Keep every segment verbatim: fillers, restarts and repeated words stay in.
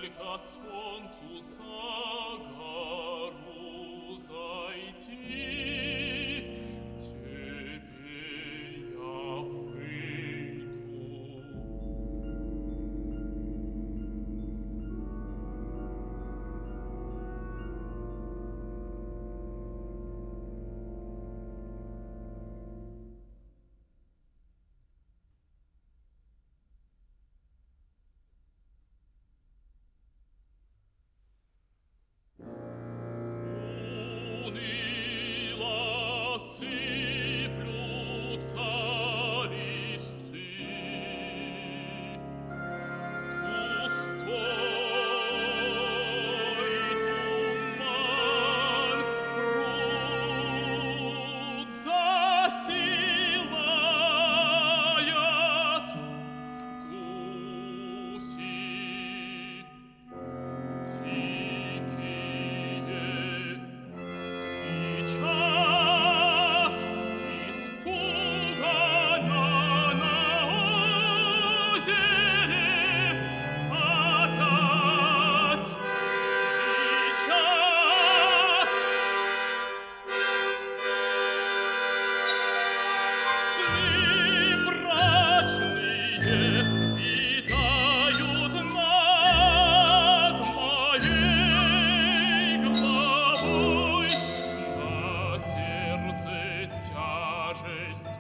только солнцу за гору зайти, к тебе я выйду. Уныло сыплются листы, густой туман пруд засилает, гуси дикие кричат испуганно на озере, опять кричат. Сны мрачные витают над моей головой, на сердце тяжесть.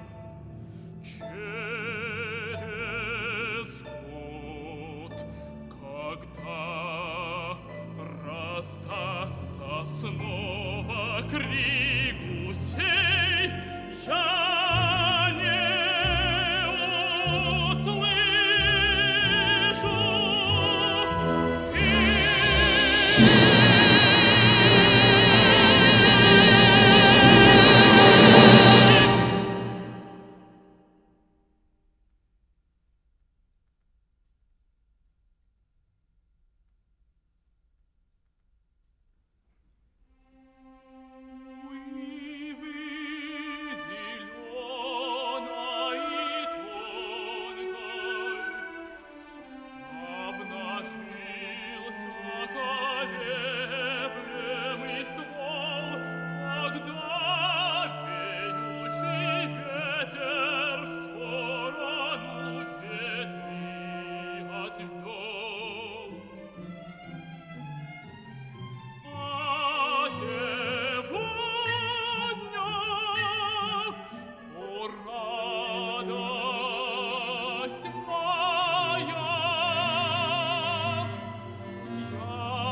Через год, когда раздастся снова крик гусей, я не услышу. И Уивы зелёной тонкой обнажился колеблемый ствол, когда веющий ветер в сторону ветви отвёл. А сегодня, о радость моя, я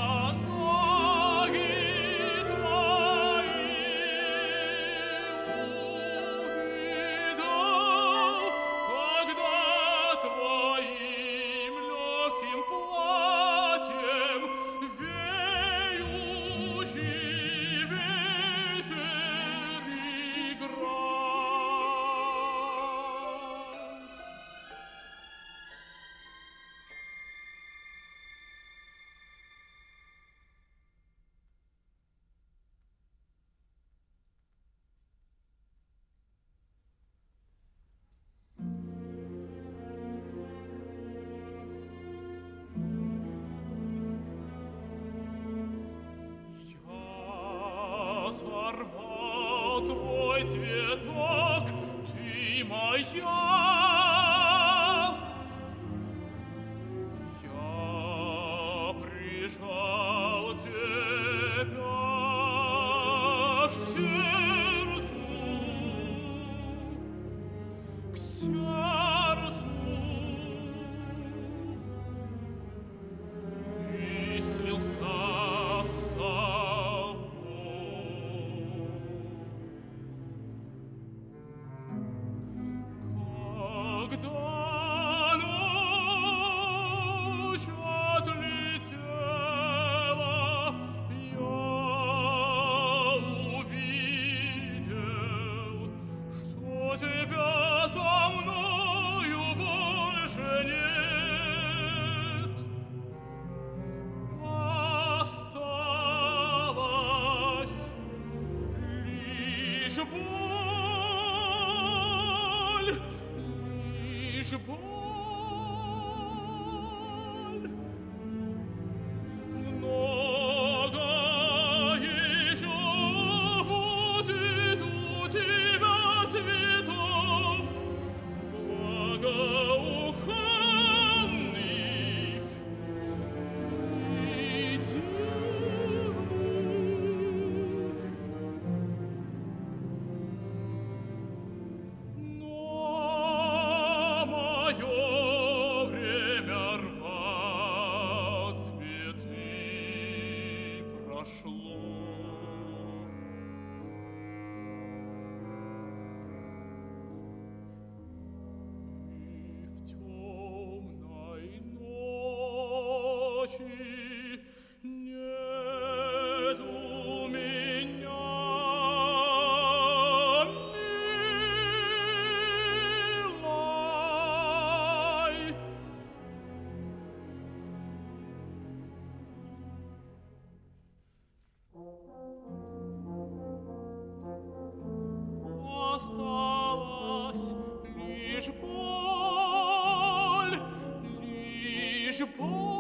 ноги твои увидал, когда твоим легким платьем веющий ветер играл. Я сорвал твой цветок, ты моя. Я прижал тебя к сердцу, к сердцу. И слился с тобой. Когда ночь отлетела, я увидел, что тебя за мною больше нет. Осталась лишь боль, лишь боль. прошло. И в темной ночи нет у меня милой. Осталась лишь боль, лишь боль.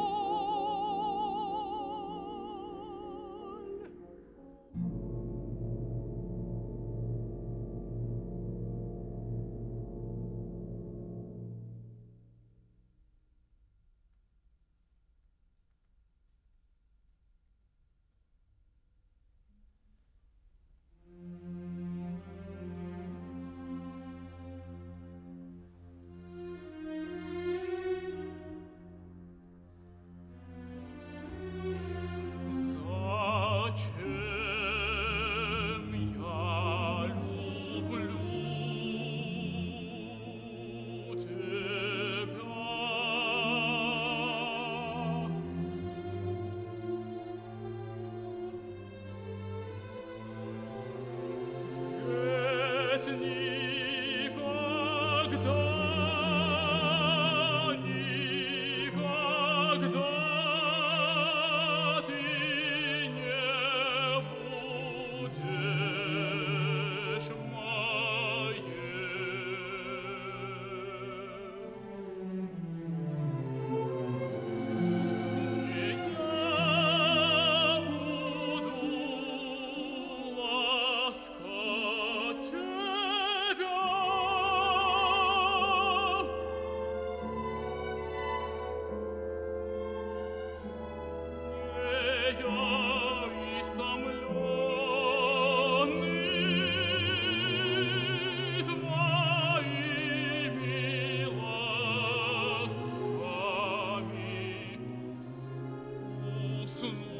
Зачем я люблю тебя? Ведь никогда, никогда ты не будешь моей. И я буду ласкать тебя. Не я истомленный твоими ласками усну.